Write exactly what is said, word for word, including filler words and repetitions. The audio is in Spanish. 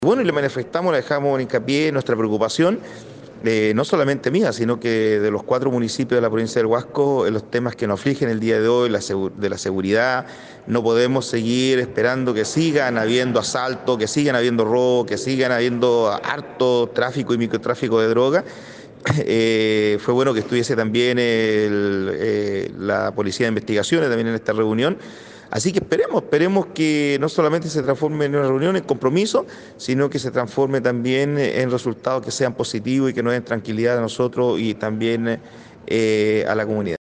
Bueno, y le manifestamos, le dejamos en hincapié nuestra preocupación, eh, no solamente mía, sino que de los cuatro municipios de la provincia del Huasco, en los temas que nos afligen el día de hoy, la segu- de la seguridad. No podemos seguir esperando que sigan habiendo asaltos, que sigan habiendo robo, que sigan habiendo harto tráfico y microtráfico de droga. Eh, fue bueno que estuviese también el, eh, la Policía de Investigaciones también en esta reunión. Así que esperemos, esperemos que no solamente se transforme en una reunión, en compromiso, sino que se transforme también en resultados que sean positivos y que nos den tranquilidad a nosotros y también eh, a la comunidad.